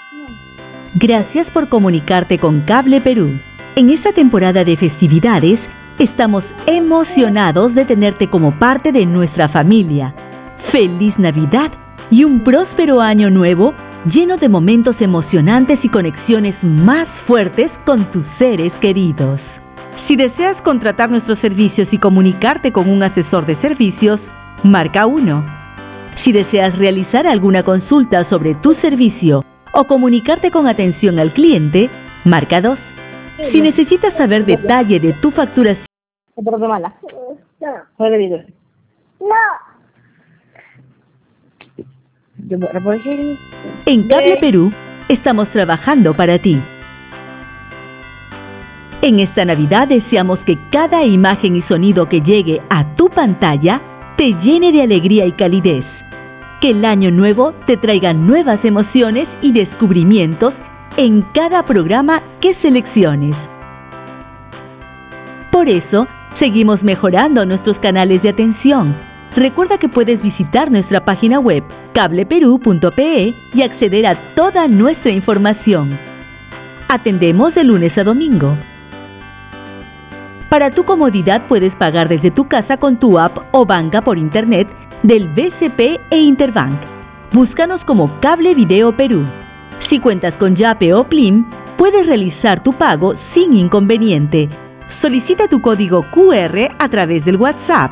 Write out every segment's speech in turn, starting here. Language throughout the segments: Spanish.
Gracias por comunicarte con Cable Perú. En esta temporada de festividades, estamos emocionados de tenerte como parte de nuestra familia. ¡Feliz Navidad y un próspero año nuevo lleno de momentos emocionantes y conexiones más fuertes con tus seres queridos! Si deseas contratar nuestros servicios y comunicarte con un asesor de servicios, marca 1. Si deseas realizar alguna consulta sobre tu servicio o comunicarte con atención al cliente, marca 2. Si necesitas saber detalle de tu facturación... En Cable Perú, estamos trabajando para ti. En esta Navidad deseamos que cada imagen y sonido que llegue a tu pantalla te llene de alegría y calidez. Que el año nuevo te traiga nuevas emociones y descubrimientos en cada programa que selecciones. Por eso, seguimos mejorando nuestros canales de atención. Recuerda que puedes visitar nuestra página web cableperú.pe y acceder a toda nuestra información. Atendemos de lunes a domingo. Para tu comodidad puedes pagar desde tu casa con tu app o banca por internet del BCP e Interbank. Búscanos como Cable Video Perú. Si cuentas con Yape o Plim, puedes realizar tu pago sin inconveniente. Solicita tu código QR a través del WhatsApp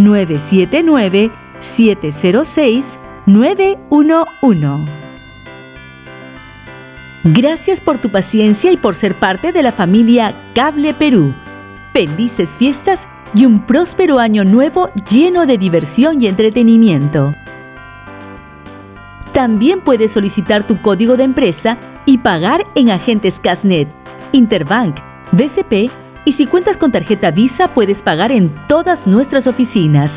979-706-911. Gracias por tu paciencia y por ser parte de la familia Cable Perú. Felices fiestas y un próspero año nuevo lleno de diversión y entretenimiento. También puedes solicitar tu código de empresa y pagar en agentes Casnet, Interbank, BCP y si cuentas con tarjeta Visa puedes pagar en todas nuestras oficinas.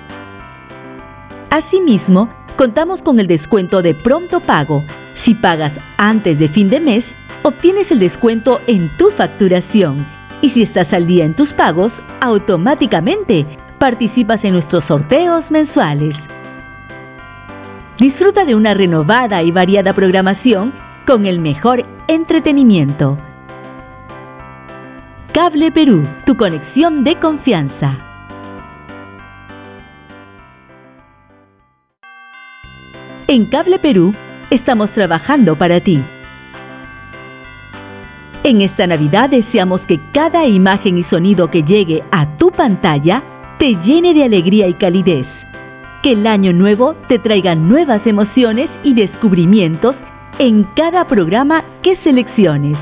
Asimismo, contamos con el descuento de pronto pago. Si pagas antes de fin de mes, obtienes el descuento en tu facturación. Y si estás al día en tus pagos, automáticamente participas en nuestros sorteos mensuales. Disfruta de una renovada y variada programación con el mejor entretenimiento. Cable Perú, tu conexión de confianza. En Cable Perú, estamos trabajando para ti. En esta Navidad deseamos que cada imagen y sonido que llegue a tu pantalla te llene de alegría y calidez. Que el año nuevo te traiga nuevas emociones y descubrimientos en cada programa que selecciones.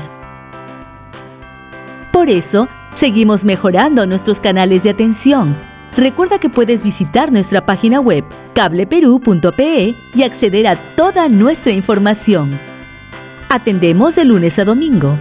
Por eso, seguimos mejorando nuestros canales de atención. Recuerda que puedes visitar nuestra página web cableperú.pe y acceder a toda nuestra información. Atendemos de lunes a domingo.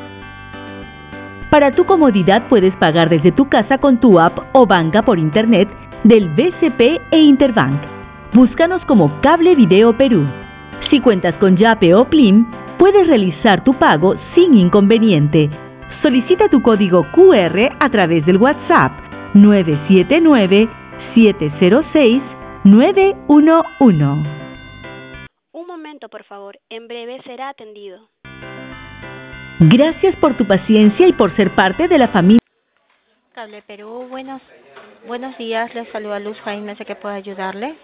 Para tu comodidad puedes pagar desde tu casa con tu app o banca por internet del BCP e Interbank. Búscanos como Cable Video Perú. Si cuentas con Yape o Plim, puedes realizar tu pago sin inconveniente. Solicita tu código QR a través del WhatsApp 979-706-911. Un momento, por favor. En breve será atendido. Gracias por tu paciencia y por ser parte de la familia. Cable Perú, buenos días. Les saluda Luz Jaime, sé que puedo ayudarle.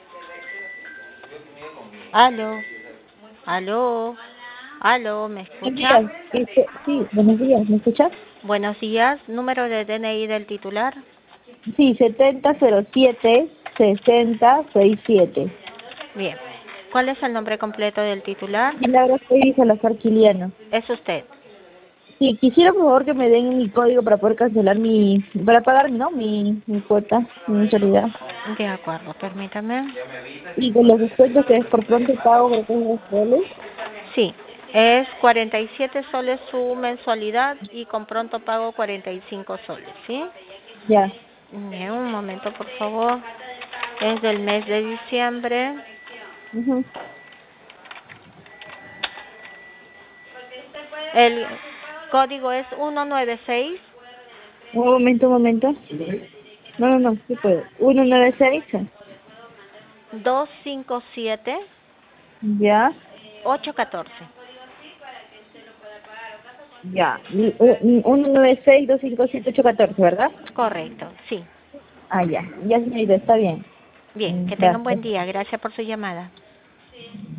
Aló, ¿me escucha? Sí, buenos días, ¿me escuchas? Buenos días, número de DNI del titular. Sí, 7007-6067. Bien, ¿cuál es el nombre completo del titular? Milagros Pérez Salazar Quiliano. ¿Es usted? Sí, quisiera por favor que me den mi código para poder cancelar para pagar, ¿no? Mi cuota, mi mensualidad. De acuerdo, permítame. Y con los descuentos que es por pronto pago, creo que es 2 soles. Sí, es 47 soles su mensualidad y con pronto pago 45 soles, ¿sí? Ya. Bien, un momento, por favor. Es del mes de diciembre. El código es 196. Un momento. No, sí puedo. 196. 257. Ya. 814. Ya, 196-257-814, ¿verdad? Correcto, sí. Ah, ya, señorita, está bien. Bien, que tenga un buen Gracias. día. Gracias por su llamada.